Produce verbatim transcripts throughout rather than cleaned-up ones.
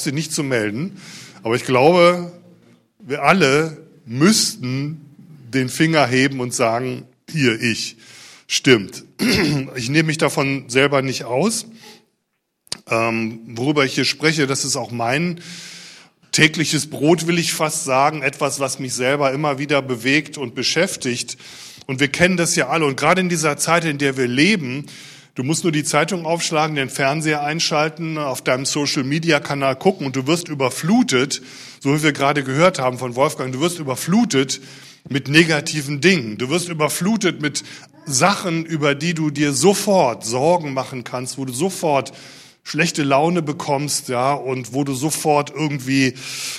brauchst dich nicht zu melden. Aber ich glaube, wir alle müssten den Finger heben und sagen, hier, ich. Stimmt. Ich nehme mich davon selber nicht aus. Ähm, worüber ich hier spreche, das ist auch mein tägliches Brot, will ich fast sagen. Etwas, was mich selber immer wieder bewegt und beschäftigt. Und wir kennen das ja alle. Und gerade in dieser Zeit, in der wir leben, du musst nur die Zeitung aufschlagen, den Fernseher einschalten, auf deinem Social-Media-Kanal gucken und du wirst überflutet, so wie wir gerade gehört haben von Wolfgang, du wirst überflutet mit negativen Dingen. Du wirst überflutet mit Sachen, über die du dir sofort Sorgen machen kannst, wo du sofort schlechte Laune bekommst, ja, und wo du sofort irgendwie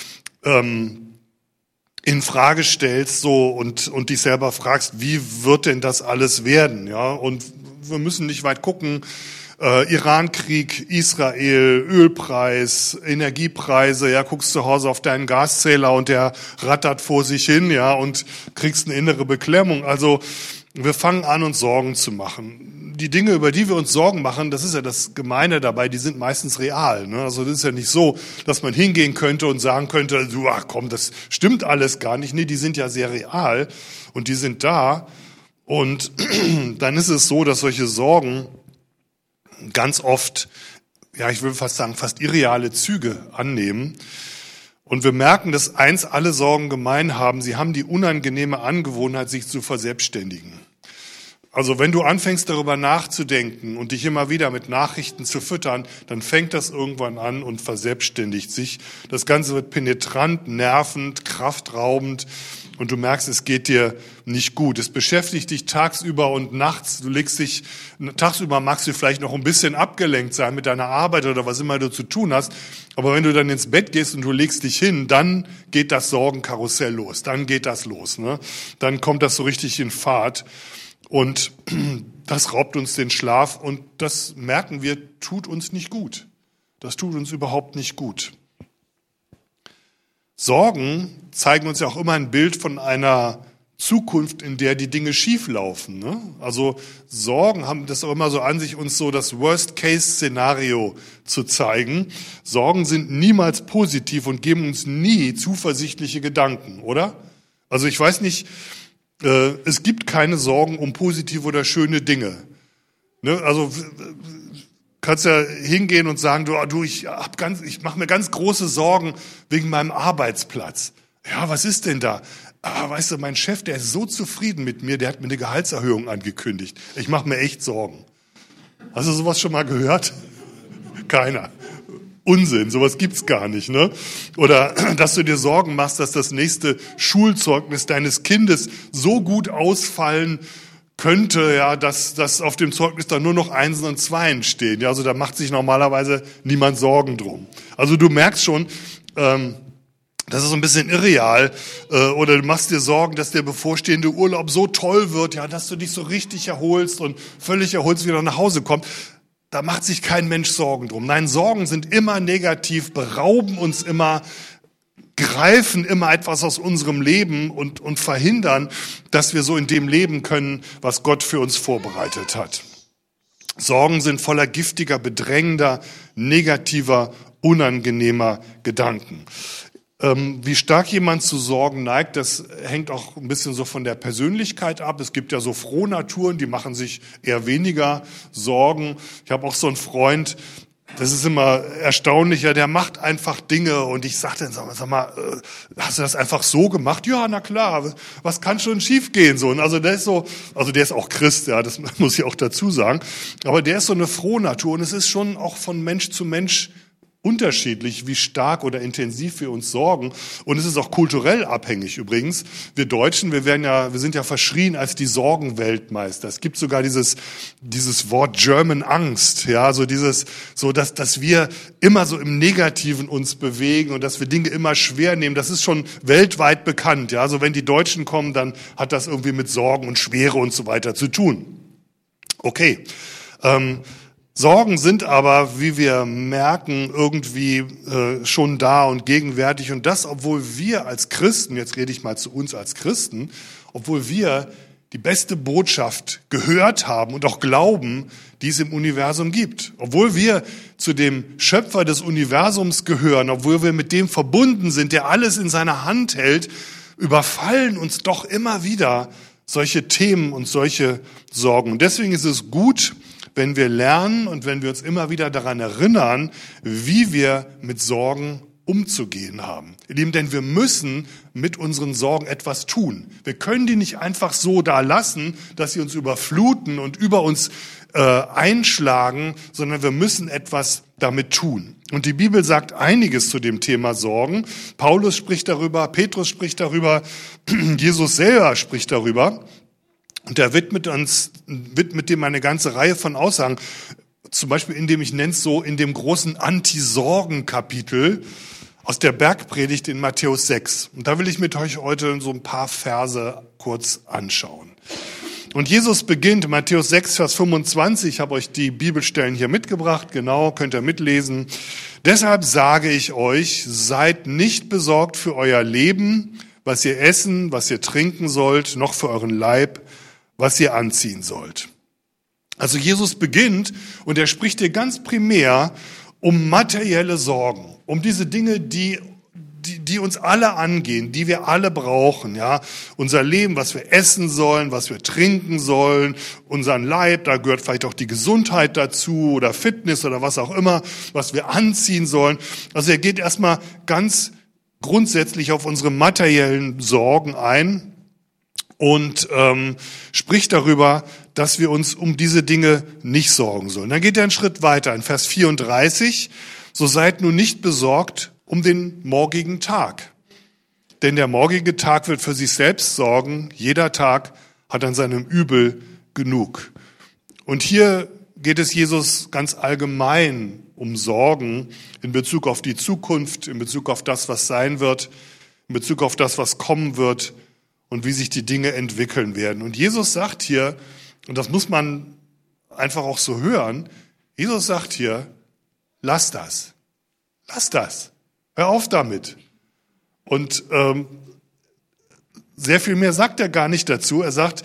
ähm, in Frage stellst, so und und dich selber fragst, wie wird denn das alles werden, ja? Und wir müssen nicht weit gucken. Äh, Iran-Krieg, Israel, Ölpreis, Energiepreise, ja, guckst zu Hause auf deinen Gaszähler und der rattert vor sich hin, ja, und kriegst eine innere Beklemmung. Also wir fangen an, uns Sorgen zu machen. Die Dinge, über die wir uns Sorgen machen, das ist ja das Gemeine dabei, die sind meistens real. Ne? Also das ist ja nicht so, dass man hingehen könnte und sagen könnte, du, ach komm, das stimmt alles gar nicht. Nee, die sind ja sehr real und die sind da. Und dann ist es so, dass solche Sorgen ganz oft, ja, ich will fast sagen, fast irreale Züge annehmen. Und wir merken, dass eins alle Sorgen gemein haben, sie haben die unangenehme Angewohnheit, sich zu verselbstständigen. Also wenn du anfängst, darüber nachzudenken und dich immer wieder mit Nachrichten zu füttern, dann fängt das irgendwann an und verselbstständigt sich. Das Ganze wird penetrant, nervend, kraftraubend und du merkst, es geht dir nicht gut. Es beschäftigt dich tagsüber und nachts. Du legst dich, tagsüber magst du vielleicht noch ein bisschen abgelenkt sein mit deiner Arbeit oder was immer du zu tun hast. Aber wenn du dann ins Bett gehst und du legst dich hin, dann geht das Sorgenkarussell los. Dann geht das los, ne? Dann kommt das so richtig in Fahrt. Und das raubt uns den Schlaf und das merken wir, tut uns nicht gut. Das tut uns überhaupt nicht gut. Sorgen zeigen uns ja auch immer ein Bild von einer Zukunft, in der die Dinge schief laufen. Ne? Also Sorgen haben das auch immer so an sich, uns so das Worst-Case-Szenario zu zeigen. Sorgen sind niemals positiv und geben uns nie zuversichtliche Gedanken, oder? Also ich weiß nicht, es gibt keine Sorgen um positive oder schöne Dinge. Ne? Also kannst ja hingehen und sagen, du, du ich hab ganz, ich mache mir ganz große Sorgen wegen meinem Arbeitsplatz. Ja, was ist denn da? Ah, weißt du, mein Chef, der ist so zufrieden mit mir, der hat mir eine Gehaltserhöhung angekündigt. Ich mache mir echt Sorgen. Hast du sowas schon mal gehört? Keiner. Unsinn, sowas gibt's gar nicht, ne? Oder dass du dir Sorgen machst, dass das nächste Schulzeugnis deines Kindes so gut ausfallen könnte, ja, dass, dass auf dem Zeugnis dann nur noch Einsen und Zweien stehen. Ja, also da macht sich normalerweise niemand Sorgen drum. Also du merkst schon, ähm, das ist so ein bisschen irreal. Äh, oder du machst dir Sorgen, dass der bevorstehende Urlaub so toll wird, ja, dass du dich so richtig erholst und völlig erholst wieder nach Hause kommst. Da macht sich kein Mensch Sorgen drum. Nein, Sorgen sind immer negativ, berauben uns immer, greifen immer etwas aus unserem Leben und, und verhindern, dass wir so in dem leben können, was Gott für uns vorbereitet hat. Sorgen sind voller giftiger, bedrängender, negativer, unangenehmer Gedanken. Ähm, wie stark jemand zu Sorgen neigt, das hängt auch ein bisschen so von der Persönlichkeit ab. Es gibt ja so Frohnaturen, die machen sich eher weniger Sorgen. Ich habe auch so einen Freund, das ist immer erstaunlicher, der macht einfach Dinge und ich sage dann, sag mal, hast du das einfach so gemacht? Ja, na klar, was kann schon schief gehen? So, und also der ist so, also der ist auch Christ, ja, das muss ich auch dazu sagen, aber der ist so eine Frohnatur und es ist schon auch von Mensch zu Mensch unterschiedlich, wie stark oder intensiv wir uns sorgen. Und es ist auch kulturell abhängig übrigens. Wir Deutschen, wir werden ja, wir sind ja verschrien als die Sorgenweltmeister. Es gibt sogar dieses, dieses Wort German Angst, ja, so dieses, so dass, dass wir immer so im Negativen uns bewegen und dass wir Dinge immer schwer nehmen. Das ist schon weltweit bekannt, ja. Also wenn die Deutschen kommen, dann hat das irgendwie mit Sorgen und Schwere und so weiter zu tun. Okay. Ähm, Sorgen sind aber, wie wir merken, irgendwie äh, schon da und gegenwärtig. Und das, obwohl wir als Christen, jetzt rede ich mal zu uns als Christen, obwohl wir die beste Botschaft gehört haben und auch glauben, die es im Universum gibt. Obwohl wir zu dem Schöpfer des Universums gehören, obwohl wir mit dem verbunden sind, der alles in seiner Hand hält, überfallen uns doch immer wieder solche Themen und solche Sorgen. Und deswegen ist es gut, wenn wir lernen und wenn wir uns immer wieder daran erinnern, wie wir mit Sorgen umzugehen haben. Ihr Lieben, denn wir müssen mit unseren Sorgen etwas tun. Wir können die nicht einfach so da lassen, dass sie uns überfluten und über uns äh, einschlagen, sondern wir müssen etwas damit tun. Und die Bibel sagt einiges zu dem Thema Sorgen. Paulus spricht darüber, Petrus spricht darüber, Jesus selber spricht darüber. Und er widmet uns, widmet dem eine ganze Reihe von Aussagen. Zum Beispiel, indem ich nenne es so, in dem großen Anti-Sorgen-Kapitel aus der Bergpredigt in Matthäus sechs. Und da will ich mit euch heute so ein paar Verse kurz anschauen. Und Jesus beginnt, Matthäus sechs, Vers fünfundzwanzig, ich habe euch die Bibelstellen hier mitgebracht, genau, könnt ihr mitlesen. Deshalb sage ich euch, seid nicht besorgt für euer Leben, was ihr essen, was ihr trinken sollt, noch für euren Leib, was ihr anziehen sollt. Also Jesus beginnt und er spricht hier ganz primär um materielle Sorgen, um diese Dinge, die, die, die uns alle angehen, die wir alle brauchen, ja. Unser Leben, was wir essen sollen, was wir trinken sollen, unseren Leib, da gehört vielleicht auch die Gesundheit dazu oder Fitness oder was auch immer, was wir anziehen sollen. Also er geht erstmal ganz grundsätzlich auf unsere materiellen Sorgen ein und ähm, spricht darüber, dass wir uns um diese Dinge nicht sorgen sollen. Dann geht er einen Schritt weiter, in Vers vierunddreißig, so seid nun nicht besorgt um den morgigen Tag. Denn der morgige Tag wird für sich selbst sorgen, jeder Tag hat an seinem Übel genug. Und hier geht es Jesus ganz allgemein um Sorgen in Bezug auf die Zukunft, in Bezug auf das, was sein wird, in Bezug auf das, was kommen wird und wie sich die Dinge entwickeln werden. Und Jesus sagt hier, und das muss man einfach auch so hören, Jesus sagt hier, lass das, lass das, hör auf damit. Und ähm, sehr viel mehr sagt er gar nicht dazu. Er sagt,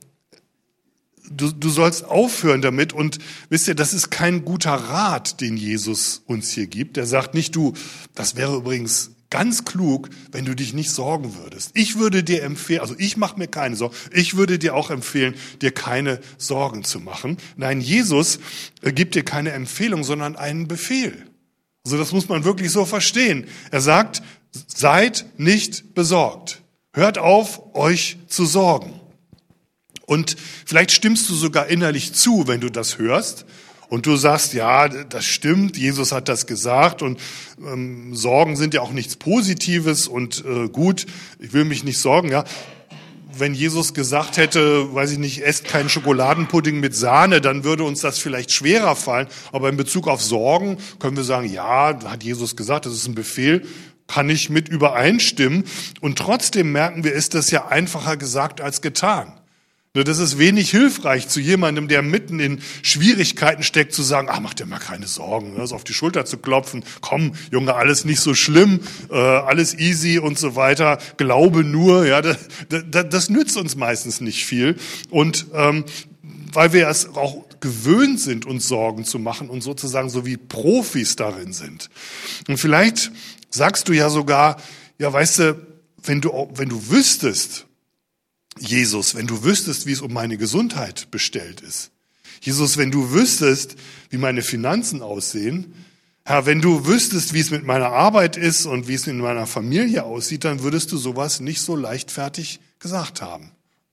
du, du sollst aufhören damit. Und wisst ihr, das ist kein guter Rat, den Jesus uns hier gibt. Er sagt nicht, du, das wäre übrigens ganz klug, wenn du dich nicht sorgen würdest. Ich würde dir empfehlen, also ich mache mir keine Sorgen, ich würde dir auch empfehlen, dir keine Sorgen zu machen. Nein, Jesus gibt dir keine Empfehlung, sondern einen Befehl. Also das muss man wirklich so verstehen. Er sagt, seid nicht besorgt. Hört auf, euch zu sorgen. Und vielleicht stimmst du sogar innerlich zu, wenn du das hörst. Und du sagst, ja, das stimmt, Jesus hat das gesagt und ähm, Sorgen sind ja auch nichts Positives und äh, gut, ich will mich nicht sorgen, ja. Wenn Jesus gesagt hätte, weiß ich nicht, esst keinen Schokoladenpudding mit Sahne, dann würde uns das vielleicht schwerer fallen. Aber in Bezug auf Sorgen können wir sagen, ja, hat Jesus gesagt, das ist ein Befehl, kann ich mit übereinstimmen. Und trotzdem merken wir, ist das ja einfacher gesagt als getan. Das ist wenig hilfreich zu jemandem, der mitten in Schwierigkeiten steckt, zu sagen, ach, mach dir mal keine Sorgen, das auf die Schulter zu klopfen, komm, Junge, alles nicht so schlimm, äh, alles easy und so weiter, glaube nur, ja, das, das, das nützt uns meistens nicht viel. Und ähm, weil wir es auch gewöhnt sind, uns Sorgen zu machen und sozusagen so wie Profis darin sind. Und vielleicht sagst du ja sogar, ja, weißt du, wenn du, wenn du wüsstest, Jesus, wenn du wüsstest, wie es um meine Gesundheit bestellt ist. Jesus, wenn du wüsstest, wie meine Finanzen aussehen. Herr, wenn du wüsstest, wie es mit meiner Arbeit ist und wie es mit meiner Familie aussieht, dann würdest du sowas nicht so leichtfertig gesagt haben.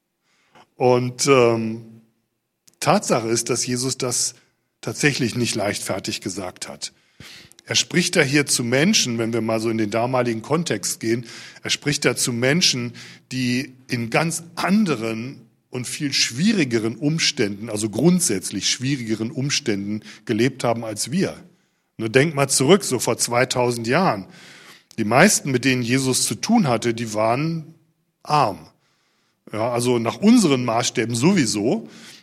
Und ähm, Tatsache ist, dass Jesus das tatsächlich nicht leichtfertig gesagt hat. Er spricht da hier zu Menschen, wenn wir mal so in den damaligen Kontext gehen, er spricht da zu Menschen, die in ganz anderen und viel schwierigeren Umständen, also grundsätzlich schwierigeren Umständen gelebt haben als wir. Nur denk mal zurück, so vor zweitausend Jahren. Die meisten, mit denen Jesus zu tun hatte, die waren arm. Ja, also nach unseren Maßstäben sowieso.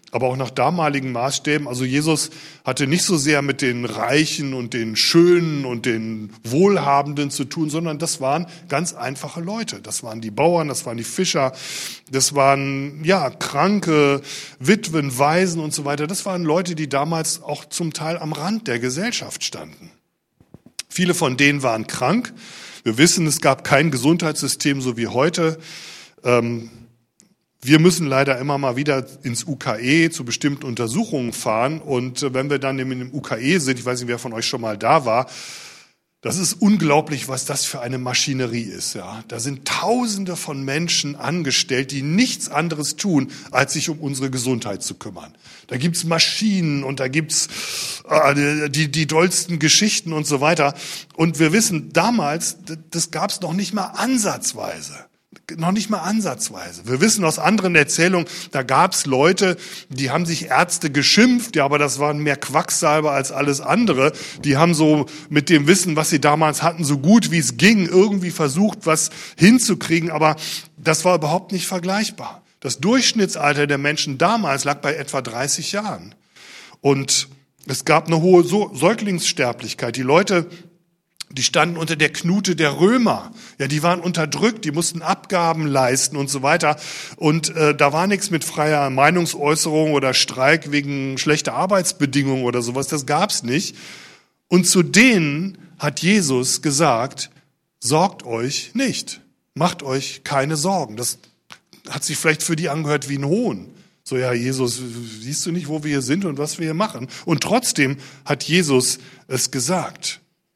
aber auch nach damaligen Maßstäben. Also Jesus hatte nicht so sehr mit den Reichen und den Schönen und den Wohlhabenden zu tun, sondern das waren ganz einfache Leute. Das waren die Bauern, das waren die Fischer, das waren ja Kranke, Witwen, Waisen und so weiter. Das waren Leute, die damals auch zum Teil am Rand der Gesellschaft standen. Viele von denen waren krank. Wir wissen, es gab kein Gesundheitssystem so wie heute. Ähm, Wir müssen leider immer mal wieder ins U K E zu bestimmten Untersuchungen fahren. Und wenn wir dann im U K E sind, ich weiß nicht, wer von euch schon mal da war, das ist unglaublich, was das für eine Maschinerie ist. Ja, da sind Tausende von Menschen angestellt, die nichts anderes tun, als sich um unsere Gesundheit zu kümmern. Da gibt's Maschinen und da gibt's äh, die, die dollsten Geschichten und so weiter. Und wir wissen, damals, das gab's noch nicht mal ansatzweise. Noch nicht mal ansatzweise. Wir wissen aus anderen Erzählungen, da gab's Leute, die haben sich Ärzte geschimpft, ja, aber das waren mehr Quacksalber als alles andere. Die haben so mit dem Wissen, was sie damals hatten, so gut wie es ging, irgendwie versucht, was hinzukriegen, aber das war überhaupt nicht vergleichbar. Das Durchschnittsalter der Menschen damals lag bei etwa dreißig Jahren. Und es gab eine hohe Säuglingssterblichkeit. Die Leute, die standen unter der Knute der Römer. Ja, die waren unterdrückt, die mussten Abgaben leisten und so weiter. Und äh, da war nichts mit freier Meinungsäußerung oder Streik wegen schlechter Arbeitsbedingungen oder sowas. Das gab's nicht. Und zu denen hat Jesus gesagt, sorgt euch nicht. Macht euch keine Sorgen. Das hat sich vielleicht für die angehört wie ein Hohn. So, ja, Jesus, siehst du nicht, wo wir hier sind und was wir hier machen? Und trotzdem hat Jesus es gesagt.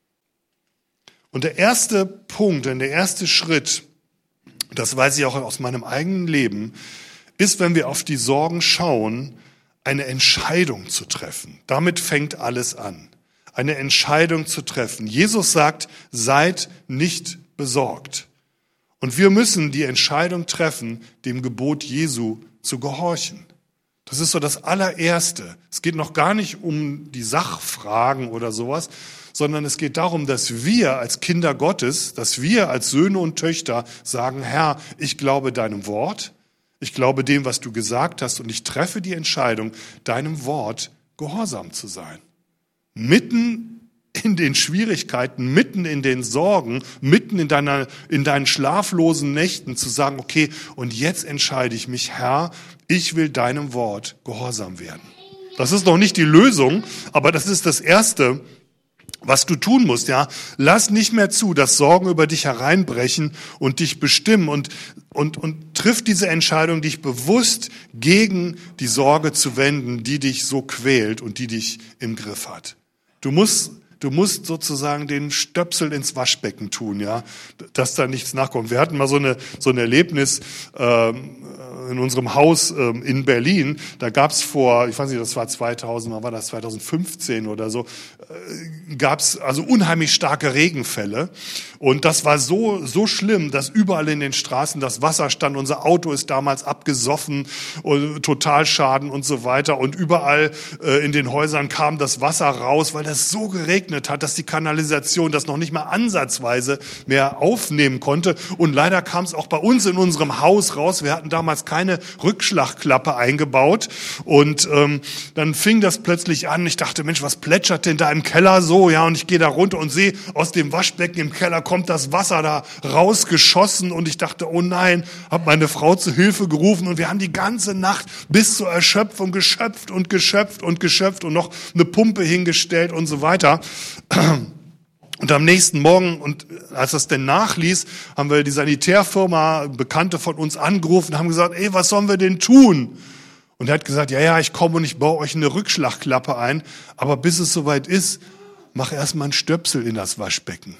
Und der erste Punkt, der erste Schritt, das weiß ich auch aus meinem eigenen Leben, ist, wenn wir auf die Sorgen schauen, eine Entscheidung zu treffen. Damit fängt alles an. Eine Entscheidung zu treffen. Jesus sagt, seid nicht besorgt. Und wir müssen die Entscheidung treffen, dem Gebot Jesu zu gehorchen. Das ist so das allererste. Es geht noch gar nicht um die Sachfragen oder sowas, sondern es geht darum, dass wir als Kinder Gottes, dass wir als Söhne und Töchter sagen, Herr, ich glaube deinem Wort, ich glaube dem, was du gesagt hast und ich treffe die Entscheidung, deinem Wort gehorsam zu sein. Mitten in den Schwierigkeiten, mitten in den Sorgen, mitten in deiner, in deinen schlaflosen Nächten zu sagen, okay, und jetzt entscheide ich mich, Herr, ich will deinem Wort gehorsam werden. Das ist noch nicht die Lösung, aber das ist das Erste, was du tun musst, ja. Lass nicht mehr zu, dass Sorgen über dich hereinbrechen und dich bestimmen und, und, und triff diese Entscheidung, dich bewusst gegen die Sorge zu wenden, die dich so quält und die dich im Griff hat. Du musst, du musst sozusagen den Stöpsel ins Waschbecken tun, ja, dass da nichts nachkommt. Wir hatten mal so eine, so ein Erlebnis, ähm, in unserem Haus ähm, in Berlin, da gab's vor, ich weiß nicht, das war zweitausend, wann war das, zweitausendfünfzehn oder so, äh, gab's also unheimlich starke Regenfälle und das war so so schlimm, dass überall in den Straßen das Wasser stand. Unser Auto ist damals abgesoffen, und Totalschaden und so weiter und überall äh, in den Häusern kam das Wasser raus, weil das so geregnet hat, dass die Kanalisation das noch nicht mal ansatzweise mehr aufnehmen konnte und leider kam es auch bei uns in unserem Haus raus. Wir hatten damals keine Rückschlagklappe eingebaut und ähm, dann fing das plötzlich an. Ich dachte, Mensch, was plätschert denn da im Keller so? Ja, und ich gehe da runter und sehe, aus dem Waschbecken im Keller kommt das Wasser da rausgeschossen und ich dachte, oh nein, habe meine Frau zu Hilfe gerufen und wir haben die ganze Nacht bis zur Erschöpfung geschöpft und geschöpft und geschöpft und noch eine Pumpe hingestellt und so weiter. Und am nächsten Morgen, und als das denn nachließ, haben wir die Sanitärfirma, Bekannte von uns angerufen, haben gesagt, ey, was sollen wir denn tun? Und er hat gesagt, ja, ja, ich komme und ich baue euch eine Rückschlagklappe ein, aber bis es soweit ist, mach erstmal einen Stöpsel in das Waschbecken.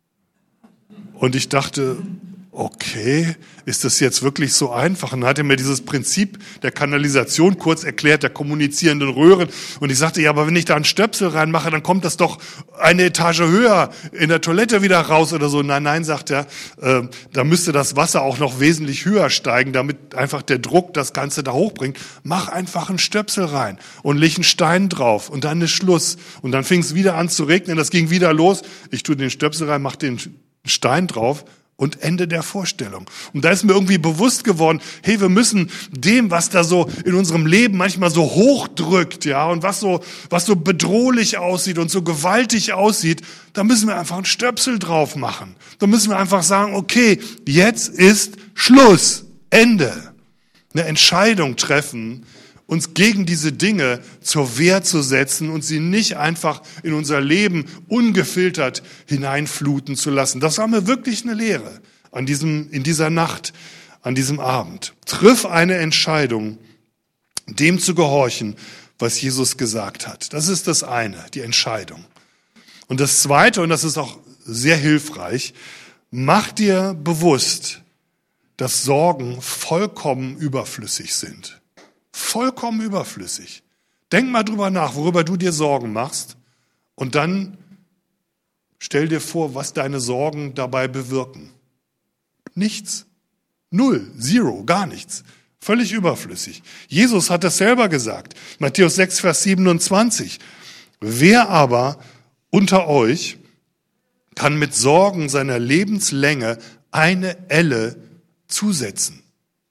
Und ich dachte, okay, ist das jetzt wirklich so einfach? Und dann hat er mir dieses Prinzip der Kanalisation kurz erklärt, der kommunizierenden Röhren. Und ich sagte, ja, aber wenn ich da einen Stöpsel reinmache, dann kommt das doch eine Etage höher in der Toilette wieder raus oder so. Nein, nein, sagt er, äh, da müsste das Wasser auch noch wesentlich höher steigen, damit einfach der Druck das Ganze da hochbringt. Mach einfach einen Stöpsel rein und leg einen Stein drauf und dann ist Schluss. Und dann fing es wieder an zu regnen, das ging wieder los. Ich tue den Stöpsel rein, mach den Stein drauf. Und Ende der Vorstellung. Und da ist mir irgendwie bewusst geworden, hey, wir müssen dem, was da so in unserem Leben manchmal so hochdrückt, ja, und was so, was so bedrohlich aussieht und so gewaltig aussieht, da müssen wir einfach einen Stöpsel drauf machen. Da müssen wir einfach sagen, okay, jetzt ist Schluss, Ende. Eine Entscheidung treffen, uns gegen diese Dinge zur Wehr zu setzen und sie nicht einfach in unser Leben ungefiltert hineinfluten zu lassen. Das war mir wirklich eine Lehre an diesem, in dieser Nacht, an diesem Abend. Triff eine Entscheidung, dem zu gehorchen, was Jesus gesagt hat. Das ist das eine, die Entscheidung. Und das zweite, und das ist auch sehr hilfreich, mach dir bewusst, dass Sorgen vollkommen überflüssig sind. Vollkommen überflüssig. Denk mal drüber nach, worüber du dir Sorgen machst, und dann stell dir vor, was deine Sorgen dabei bewirken. Nichts. Null. Zero. Gar nichts. Völlig überflüssig. Jesus hat das selber gesagt. Matthäus sechs, Vers siebenundzwanzig. Wer aber unter euch kann mit Sorgen seiner Lebenslänge eine Elle zusetzen?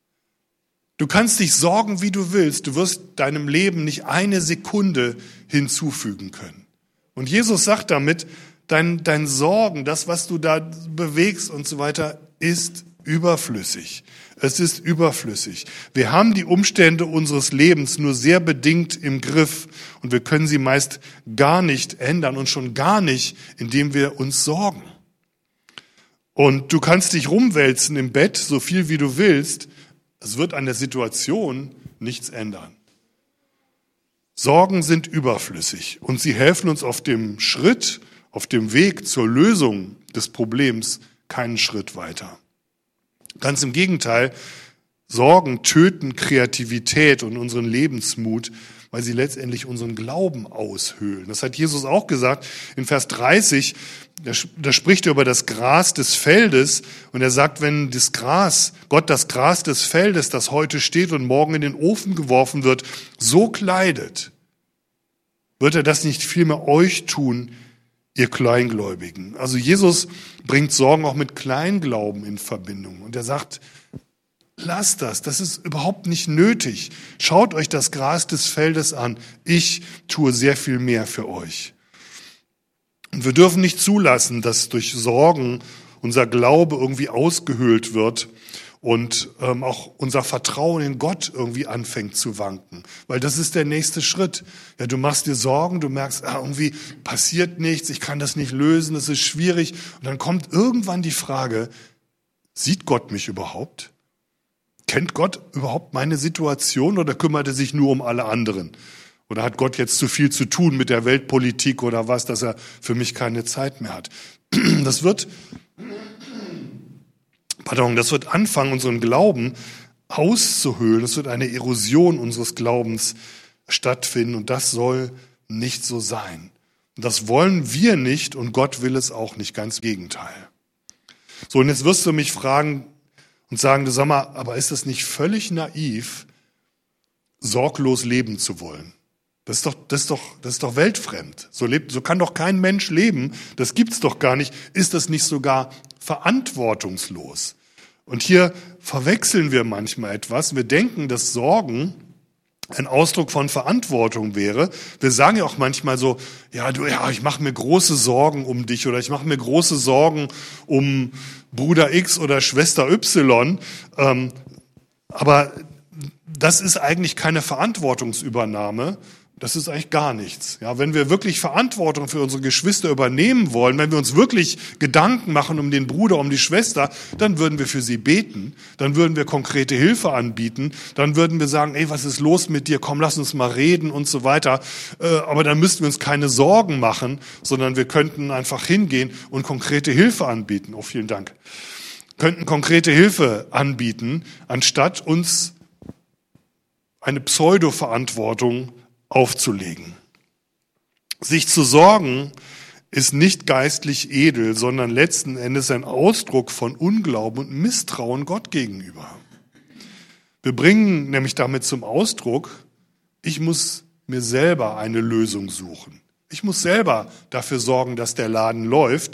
Du kannst dich sorgen, wie du willst. Du wirst deinem Leben nicht eine Sekunde hinzufügen können. Und Jesus sagt damit, dein, dein Sorgen, das, was du da bewegst und so weiter, ist überflüssig. Es ist überflüssig. Wir haben die Umstände unseres Lebens nur sehr bedingt im Griff und wir können sie meist gar nicht ändern und schon gar nicht, indem wir uns sorgen. Und du kannst dich rumwälzen im Bett, so viel wie du willst. Es wird an der Situation nichts ändern. Sorgen sind überflüssig und sie helfen uns auf dem Schritt, auf dem Weg zur Lösung des Problems keinen Schritt weiter. Ganz im Gegenteil, Sorgen töten Kreativität und unseren Lebensmut, weil sie letztendlich unseren Glauben aushöhlen. Das hat Jesus auch gesagt in Vers dreißig, da, da spricht er über das Gras des Feldes und er sagt, wenn das Gras, Gott das Gras des Feldes, das heute steht und morgen in den Ofen geworfen wird, so kleidet, wird er das nicht vielmehr euch tun, ihr Kleingläubigen. Also Jesus bringt Sorgen auch mit Kleinglauben in Verbindung und er sagt, lasst das, das ist überhaupt nicht nötig. Schaut euch das Gras des Feldes an. Ich tue sehr viel mehr für euch. Und wir dürfen nicht zulassen, dass durch Sorgen unser Glaube irgendwie ausgehöhlt wird und ähm, auch unser Vertrauen in Gott irgendwie anfängt zu wanken. Weil das ist der nächste Schritt. Ja, du machst dir Sorgen, du merkst, ah, irgendwie passiert nichts, ich kann das nicht lösen, es ist schwierig. Und dann kommt irgendwann die Frage, sieht Gott mich überhaupt? Kennt Gott überhaupt meine Situation oder kümmert er sich nur um alle anderen? Oder hat Gott jetzt zu viel zu tun mit der Weltpolitik oder was, dass er für mich keine Zeit mehr hat? Das wird, pardon, das wird anfangen, unseren Glauben auszuhöhlen. Es wird eine Erosion unseres Glaubens stattfinden und das soll nicht so sein. Und das wollen wir nicht und Gott will es auch nicht, ganz im Gegenteil. So, und jetzt wirst du mich fragen, und sagen, du sag mal, aber ist das nicht völlig naiv, sorglos leben zu wollen? Das ist doch, das ist doch, das ist doch weltfremd. So lebt, so kann doch kein Mensch leben. Das gibt's doch gar nicht. Ist das nicht sogar verantwortungslos? Und hier verwechseln wir manchmal etwas. Wir denken, dass Sorgen ein Ausdruck von Verantwortung wäre. Wir sagen ja auch manchmal so, ja, du, ja, ich mache mir große Sorgen um dich oder ich mache mir große Sorgen um Bruder X oder Schwester Y. Ähm, aber das ist eigentlich keine Verantwortungsübernahme. Das ist eigentlich gar nichts. Ja, wenn wir wirklich Verantwortung für unsere Geschwister übernehmen wollen, wenn wir uns wirklich Gedanken machen um den Bruder, um die Schwester, dann würden wir für sie beten, dann würden wir konkrete Hilfe anbieten, dann würden wir sagen, ey, was ist los mit dir? Komm, lass uns mal reden und so weiter. Aber dann müssten wir uns keine Sorgen machen, sondern wir könnten einfach hingehen und konkrete Hilfe anbieten. Oh, vielen Dank. Könnten konkrete Hilfe anbieten, anstatt uns eine Pseudo-Verantwortung aufzulegen. Sich zu sorgen ist nicht geistlich edel, sondern letzten Endes ein Ausdruck von Unglauben und Misstrauen Gott gegenüber. Wir bringen nämlich damit zum Ausdruck, ich muss mir selber eine Lösung suchen. Ich muss selber dafür sorgen, dass der Laden läuft.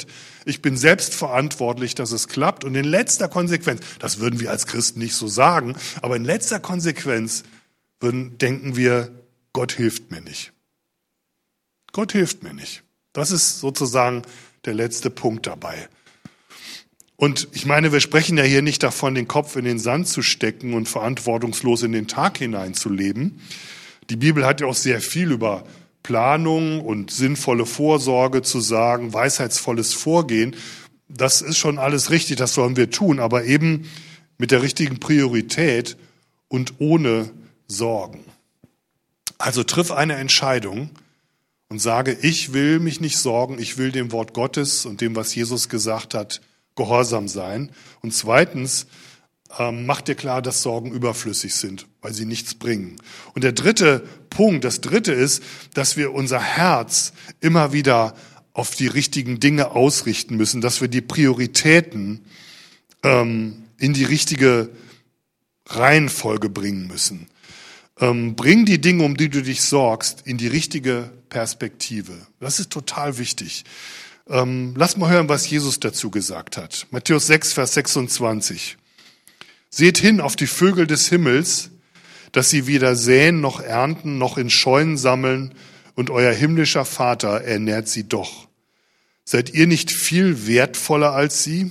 Ich bin selbst verantwortlich, dass es klappt. Und in letzter Konsequenz, das würden wir als Christen nicht so sagen, aber in letzter Konsequenz würden, denken wir, Gott hilft mir nicht. Gott hilft mir nicht. Das ist sozusagen der letzte Punkt dabei. Und ich meine, wir sprechen ja hier nicht davon, den Kopf in den Sand zu stecken und verantwortungslos in den Tag hineinzuleben. Die Bibel hat ja auch sehr viel über Planung und sinnvolle Vorsorge zu sagen, weisheitsvolles Vorgehen. Das ist schon alles richtig, das sollen wir tun, aber eben mit der richtigen Priorität und ohne Sorgen. Also triff eine Entscheidung und sage, ich will mich nicht sorgen, ich will dem Wort Gottes und dem, was Jesus gesagt hat, gehorsam sein. Und zweitens, ähm, mach dir klar, dass Sorgen überflüssig sind, weil sie nichts bringen. Und der dritte Punkt, das dritte ist, dass wir unser Herz immer wieder auf die richtigen Dinge ausrichten müssen, dass wir die Prioritäten ähm, in die richtige Reihenfolge bringen müssen. Ähm, bring die Dinge, um die du dich sorgst, in die richtige Perspektive. Das ist total wichtig. Ähm, lass mal hören, was Jesus dazu gesagt hat. Matthäus sechs, Vers sechsundzwanzig. Seht hin auf die Vögel des Himmels, dass sie weder säen noch ernten, noch in Scheunen sammeln, und euer himmlischer Vater ernährt sie doch. Seid ihr nicht viel wertvoller als sie?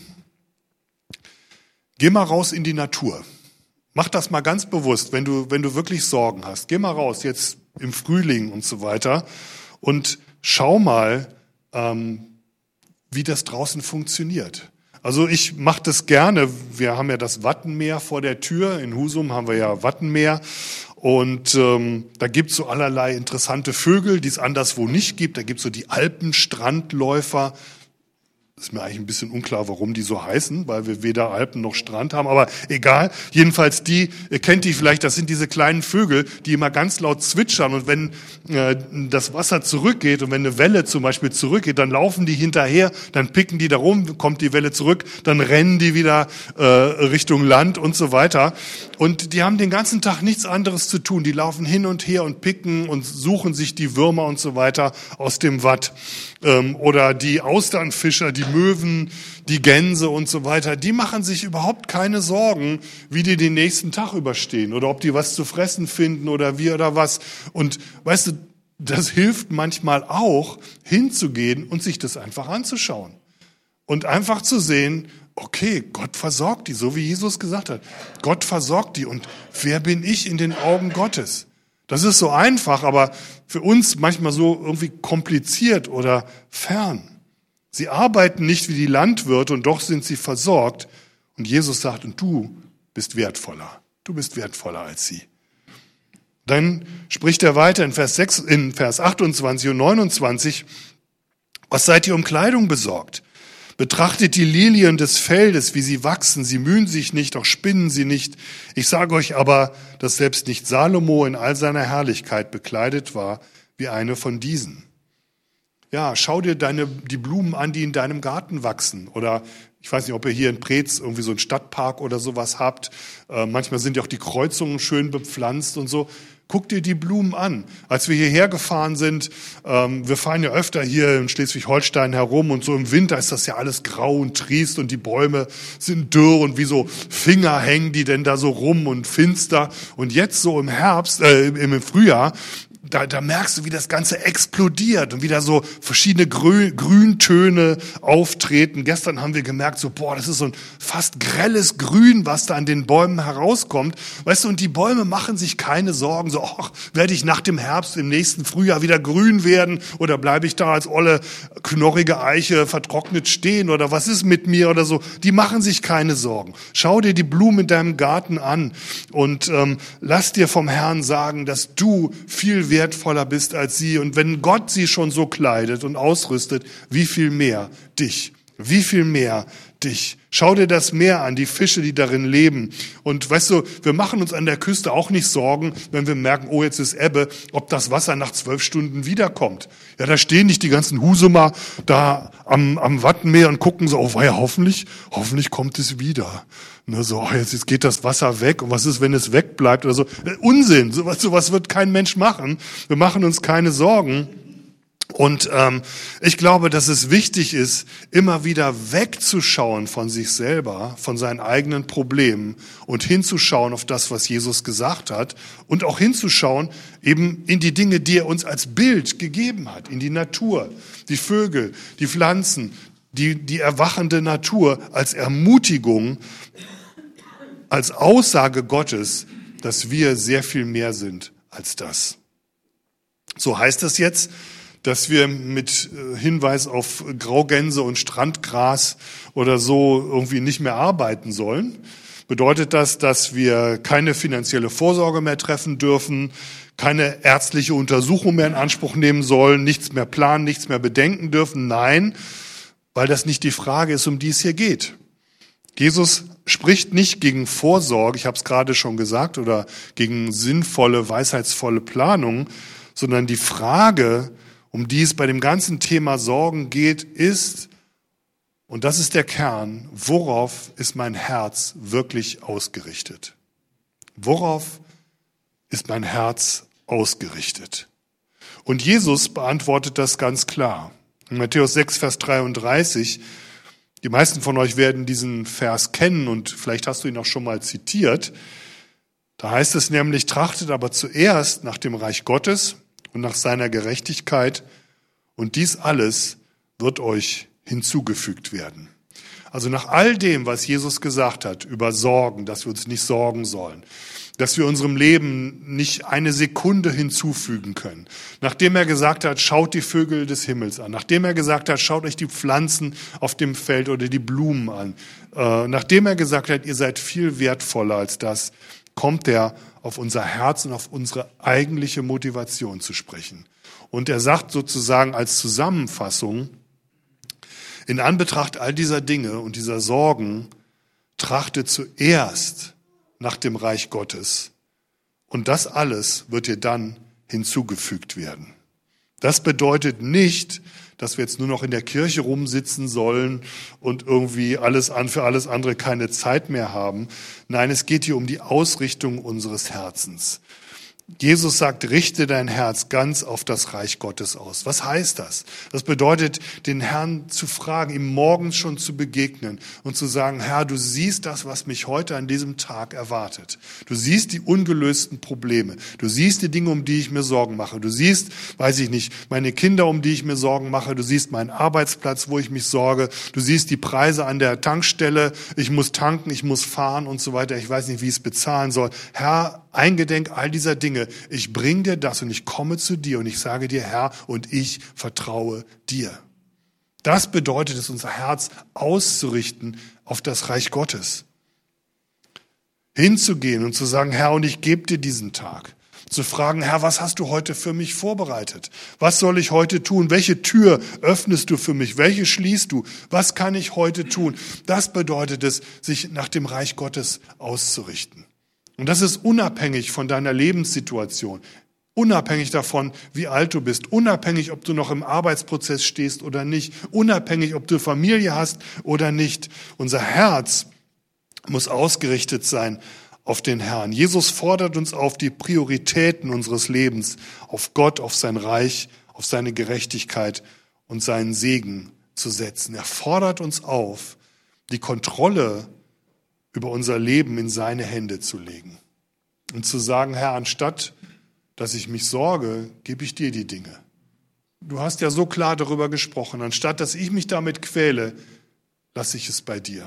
Geh mal raus in die Natur. Mach das mal ganz bewusst, wenn du, wenn du wirklich Sorgen hast. Geh mal raus, jetzt im Frühling und so weiter, und schau mal, ähm, wie das draußen funktioniert. Also ich mache das gerne. Wir haben ja das Wattenmeer vor der Tür. In Husum haben wir ja Wattenmeer. Und ähm, da gibt's so allerlei interessante Vögel, die es anderswo nicht gibt. Da gibt's so die Alpenstrandläufer. Ist mir eigentlich ein bisschen unklar, warum die so heißen, weil wir weder Alpen noch Strand haben, aber egal. Jedenfalls die, ihr kennt die vielleicht, das sind diese kleinen Vögel, die immer ganz laut zwitschern, und wenn äh, das Wasser zurückgeht und wenn eine Welle zum Beispiel zurückgeht, dann laufen die hinterher, dann picken die da rum, kommt die Welle zurück, dann rennen die wieder äh, Richtung Land und so weiter. Und die haben den ganzen Tag nichts anderes zu tun. Die laufen hin und her und picken und suchen sich die Würmer und so weiter aus dem Watt. Ähm, oder die Austernfischer, die Möwen, die Gänse und so weiter, die machen sich überhaupt keine Sorgen, wie die den nächsten Tag überstehen oder ob die was zu fressen finden oder wie oder was. Und weißt du, das hilft manchmal auch, hinzugehen und sich das einfach anzuschauen. Und einfach zu sehen, okay, Gott versorgt die, so wie Jesus gesagt hat. Gott versorgt die. Und wer bin ich in den Augen Gottes? Das ist so einfach, aber für uns manchmal so irgendwie kompliziert oder fern. Sie arbeiten nicht wie die Landwirte und doch sind sie versorgt. Und Jesus sagt, und du bist wertvoller. Du bist wertvoller als sie. Dann spricht er weiter in Vers sechs, in Vers achtundzwanzig und neunundzwanzig. Was seid ihr um Kleidung besorgt? Betrachtet die Lilien des Feldes, wie sie wachsen. Sie mühen sich nicht, auch spinnen sie nicht. Ich sage euch aber, dass selbst nicht Salomo in all seiner Herrlichkeit bekleidet war wie eine von diesen. Ja, schau dir deine, die Blumen an, die in deinem Garten wachsen. Oder ich weiß nicht, ob ihr hier in Preetz irgendwie so einen Stadtpark oder sowas habt. Äh, manchmal sind ja auch die Kreuzungen schön bepflanzt und so. Guck dir die Blumen an. Als wir hierher gefahren sind, ähm, wir fahren ja öfter hier in Schleswig-Holstein herum, und so im Winter ist das ja alles grau und triest und die Bäume sind dürr und wie so Finger hängen die denn da so rum und finster. Und jetzt so im Herbst, äh, im Frühjahr, Da, da merkst du, wie das Ganze explodiert und wie da so verschiedene Grü- Grüntöne auftreten. Gestern haben wir gemerkt, so, boah, das ist so ein fast grelles Grün, was da an den Bäumen herauskommt. Weißt du, und die Bäume machen sich keine Sorgen, so, ach, werde ich nach dem Herbst im nächsten Frühjahr wieder grün werden oder bleibe ich da als olle, knorrige Eiche vertrocknet stehen oder was ist mit mir oder so. Die machen sich keine Sorgen. Schau dir die Blumen in deinem Garten an und ähm, lass dir vom Herrn sagen, dass du viel wertvoller bist als sie. Und wenn Gott sie schon so kleidet und ausrüstet, wie viel mehr dich? Wie viel mehr dich? Schau dir das Meer an, die Fische, die darin leben. Und weißt du, wir machen uns an der Küste auch nicht Sorgen, wenn wir merken, oh, jetzt ist Ebbe, ob das Wasser nach zwölf Stunden wiederkommt. Ja, da stehen nicht die ganzen Husumer da am, am Wattenmeer und gucken so, oh, ja, hoffentlich, hoffentlich kommt es wieder. Ne, so, oh, jetzt, jetzt geht das Wasser weg, und was ist, wenn es wegbleibt oder so. Äh, Unsinn, sowas, sowas wird kein Mensch machen. Wir machen uns keine Sorgen. Und ähm, ich glaube, dass es wichtig ist, immer wieder wegzuschauen von sich selber, von seinen eigenen Problemen und hinzuschauen auf das, was Jesus gesagt hat und auch hinzuschauen eben in die Dinge, die er uns als Bild gegeben hat, in die Natur, die Vögel, die Pflanzen, die, die erwachende Natur als Ermutigung, als Aussage Gottes, dass wir sehr viel mehr sind als das. So heißt es jetzt, dass wir mit Hinweis auf Graugänse und Strandgras oder so irgendwie nicht mehr arbeiten sollen. Bedeutet das, dass wir keine finanzielle Vorsorge mehr treffen dürfen, keine ärztliche Untersuchung mehr in Anspruch nehmen sollen, nichts mehr planen, nichts mehr bedenken dürfen? Nein, weil das nicht die Frage ist, um die es hier geht. Jesus spricht nicht gegen Vorsorge, ich habe es gerade schon gesagt, oder gegen sinnvolle, weisheitsvolle Planung, sondern die Frage, um die es bei dem ganzen Thema Sorgen geht, ist, und das ist der Kern, worauf ist mein Herz wirklich ausgerichtet? Worauf ist mein Herz ausgerichtet? Und Jesus beantwortet das ganz klar. In Matthäus sechs, Vers dreiunddreißig, die meisten von euch werden diesen Vers kennen und vielleicht hast du ihn auch schon mal zitiert. Da heißt es nämlich, trachtet aber zuerst nach dem Reich Gottes und nach seiner Gerechtigkeit, und dies alles wird euch hinzugefügt werden. Also nach all dem, was Jesus gesagt hat über Sorgen, dass wir uns nicht sorgen sollen, dass wir unserem Leben nicht eine Sekunde hinzufügen können, nachdem er gesagt hat, schaut die Vögel des Himmels an, nachdem er gesagt hat, schaut euch die Pflanzen auf dem Feld oder die Blumen an, äh, nachdem er gesagt hat, ihr seid viel wertvoller als das, kommt er auf unser Herz und auf unsere eigentliche Motivation zu sprechen. Und er sagt sozusagen als Zusammenfassung, in Anbetracht all dieser Dinge und dieser Sorgen, trachte zuerst nach dem Reich Gottes. Und das alles wird dir dann hinzugefügt werden. Das bedeutet nicht, dass wir jetzt nur noch in der Kirche rumsitzen sollen und irgendwie alles an, für alles andere keine Zeit mehr haben. Nein, es geht hier um die Ausrichtung unseres Herzens. Jesus sagt, richte dein Herz ganz auf das Reich Gottes aus. Was heißt das? Das bedeutet, den Herrn zu fragen, ihm morgens schon zu begegnen und zu sagen, Herr, du siehst das, was mich heute an diesem Tag erwartet. Du siehst die ungelösten Probleme. Du siehst die Dinge, um die ich mir Sorgen mache. Du siehst, weiß ich nicht, meine Kinder, um die ich mir Sorgen mache. Du siehst meinen Arbeitsplatz, wo ich mich sorge. Du siehst die Preise an der Tankstelle. Ich muss tanken, ich muss fahren und so weiter. Ich weiß nicht, wie ich es bezahlen soll. Herr, eingedenk all dieser Dinge. Ich bringe dir das und ich komme zu dir und ich sage dir, Herr, und ich vertraue dir. Das bedeutet es, unser Herz auszurichten auf das Reich Gottes. Hinzugehen und zu sagen, Herr, und ich gebe dir diesen Tag. Zu fragen, Herr, was hast du heute für mich vorbereitet? Was soll ich heute tun? Welche Tür öffnest du für mich? Welche schließt du? Was kann ich heute tun? Das bedeutet es, sich nach dem Reich Gottes auszurichten. Und das ist unabhängig von deiner Lebenssituation, unabhängig davon, wie alt du bist, unabhängig, ob du noch im Arbeitsprozess stehst oder nicht, unabhängig, ob du Familie hast oder nicht. Unser Herz muss ausgerichtet sein auf den Herrn. Jesus fordert uns auf, die Prioritäten unseres Lebens, auf Gott, auf sein Reich, auf seine Gerechtigkeit und seinen Segen zu setzen. Er fordert uns auf, die Kontrolle über unser Leben in seine Hände zu legen und zu sagen, Herr, anstatt, dass ich mich sorge, gebe ich dir die Dinge. Du hast ja so klar darüber gesprochen, anstatt, dass ich mich damit quäle, lasse ich es bei dir.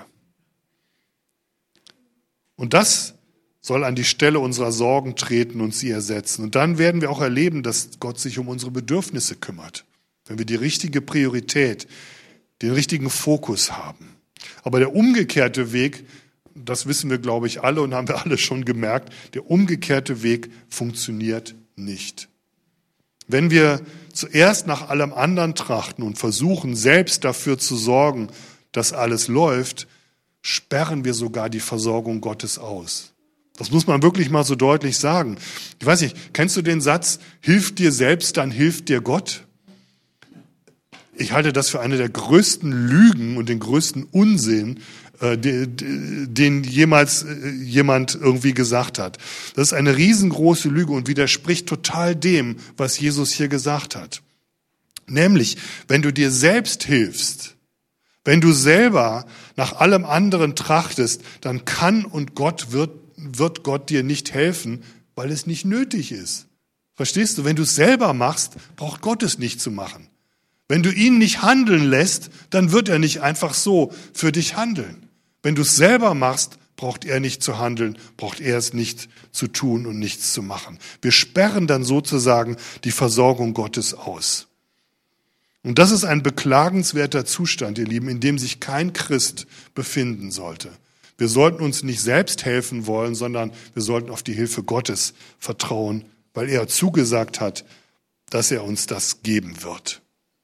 Und das soll an die Stelle unserer Sorgen treten und sie ersetzen. Und dann werden wir auch erleben, dass Gott sich um unsere Bedürfnisse kümmert, wenn wir die richtige Priorität, den richtigen Fokus haben. Aber der umgekehrte Weg, das wissen wir, glaube ich, alle und haben wir alle schon gemerkt, der umgekehrte Weg funktioniert nicht. Wenn wir zuerst nach allem anderen trachten und versuchen, selbst dafür zu sorgen, dass alles läuft, sperren wir sogar die Versorgung Gottes aus. Das muss man wirklich mal so deutlich sagen. Ich weiß nicht, kennst du den Satz, hilf dir selbst, dann hilft dir Gott? Ich halte das für eine der größten Lügen und den größten Unsinn, den jemals jemand irgendwie gesagt hat. Das ist eine riesengroße Lüge und widerspricht total dem, was Jesus hier gesagt hat. Nämlich, wenn du dir selbst hilfst, wenn du selber nach allem anderen trachtest, dann kann und Gott wird, wird Gott dir nicht helfen, weil es nicht nötig ist. Verstehst du? Wenn du es selber machst, braucht Gott es nicht zu machen. Wenn du ihn nicht handeln lässt, dann wird er nicht einfach so für dich handeln. Wenn du es selber machst, braucht er nicht zu handeln, braucht er es nicht zu tun und nichts zu machen. Wir sperren dann sozusagen die Versorgung Gottes aus. Und das ist ein beklagenswerter Zustand, ihr Lieben, in dem sich kein Christ befinden sollte. Wir sollten uns nicht selbst helfen wollen, sondern wir sollten auf die Hilfe Gottes vertrauen, weil er zugesagt hat, dass er uns das geben wird.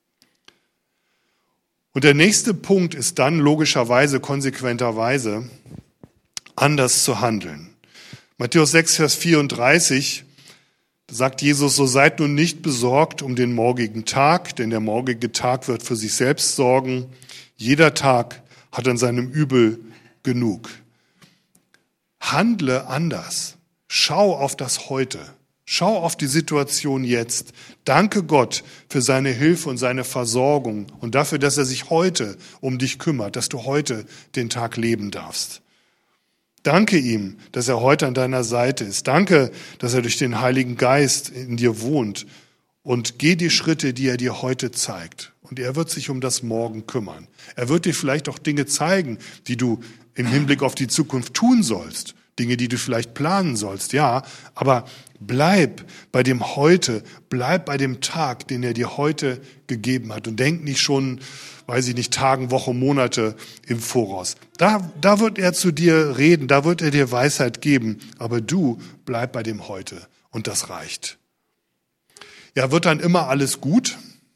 Und der nächste Punkt ist dann logischerweise, konsequenterweise, anders zu handeln. Matthäus sechs, Vers vierunddreißig, da sagt Jesus, so seid nun nicht besorgt um den morgigen Tag, denn der morgige Tag wird für sich selbst sorgen. Jeder Tag hat an seinem Übel genug. Handle anders. Schau auf das Heute. Schau auf die Situation jetzt. Danke Gott für seine Hilfe und seine Versorgung und dafür, dass er sich heute um dich kümmert, dass du heute den Tag leben darfst. Danke ihm, dass er heute an deiner Seite ist. Danke, dass er durch den Heiligen Geist in dir wohnt. Und geh die Schritte, die er dir heute zeigt. Und er wird sich um das Morgen kümmern. Er wird dir vielleicht auch Dinge zeigen, die du im Hinblick auf die Zukunft tun sollst. Dinge, die du vielleicht planen sollst, ja. Aber bleib bei dem Heute, bleib bei dem Tag, den er dir heute gegeben hat. Und denk nicht schon, weiß ich nicht, Tagen, Wochen, Monate im Voraus. Da, da wird er zu dir reden, da wird er dir Weisheit geben. Aber du bleib bei dem Heute. Und das reicht. Ja, wird dann immer alles gut?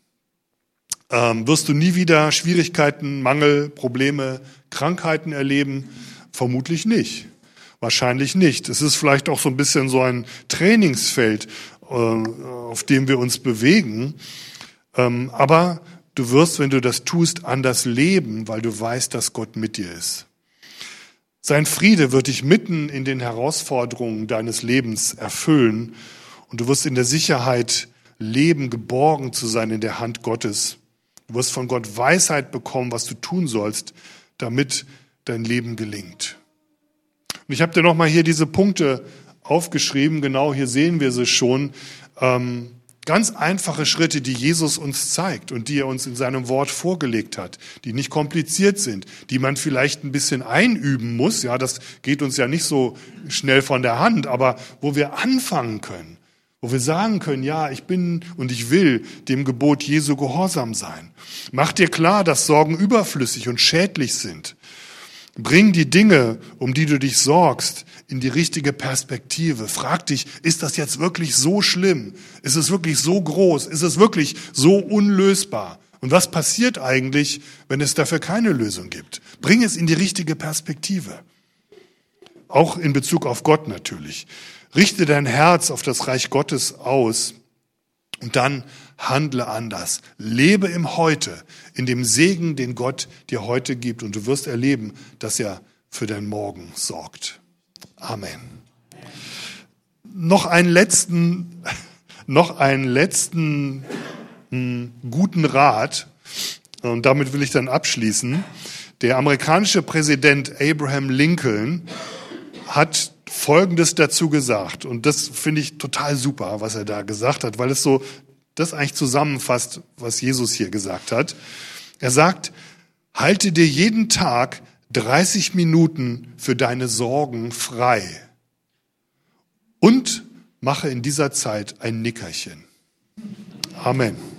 Ähm, wirst du nie wieder Schwierigkeiten, Mangel, Probleme, Krankheiten erleben? Vermutlich nicht. Wahrscheinlich nicht. Es ist vielleicht auch so ein bisschen so ein Trainingsfeld, äh, auf dem wir uns bewegen. Ähm, aber du wirst, wenn du das tust, anders leben, weil du weißt, dass Gott mit dir ist. Sein Friede wird dich mitten in den Herausforderungen deines Lebens erfüllen und du wirst in der Sicherheit leben, geborgen zu sein in der Hand Gottes. Du wirst von Gott Weisheit bekommen, was du tun sollst, damit dein Leben gelingt. Und ich habe dir nochmal hier diese Punkte aufgeschrieben, genau hier sehen wir sie schon. Ähm, ganz einfache Schritte, die Jesus uns zeigt und die er uns in seinem Wort vorgelegt hat, die nicht kompliziert sind, die man vielleicht ein bisschen einüben muss. Ja, das geht uns ja nicht so schnell von der Hand, aber wo wir anfangen können, wo wir sagen können, ja, ich bin und ich will dem Gebot Jesu gehorsam sein. Mach dir klar, dass Sorgen überflüssig und schädlich sind. Bring die Dinge, um die du dich sorgst, in die richtige Perspektive. Frag dich, ist das jetzt wirklich so schlimm? Ist es wirklich so groß? Ist es wirklich so unlösbar? Und was passiert eigentlich, wenn es dafür keine Lösung gibt? Bring es in die richtige Perspektive. Auch in Bezug auf Gott natürlich. Richte dein Herz auf das Reich Gottes aus und dann handle anders. Lebe im Heute, in dem Segen, den Gott dir heute gibt. Und du wirst erleben, dass er für dein Morgen sorgt. Amen. Noch einen letzten, noch einen letzten mh, guten Rat. Und damit will ich dann abschließen. Der amerikanische Präsident Abraham Lincoln hat Folgendes dazu gesagt. Und das finde ich total super, was er da gesagt hat, weil es so das eigentlich zusammenfasst, was Jesus hier gesagt hat. Er sagt, halte dir jeden Tag dreißig Minuten für deine Sorgen frei und mache in dieser Zeit ein Nickerchen. Amen.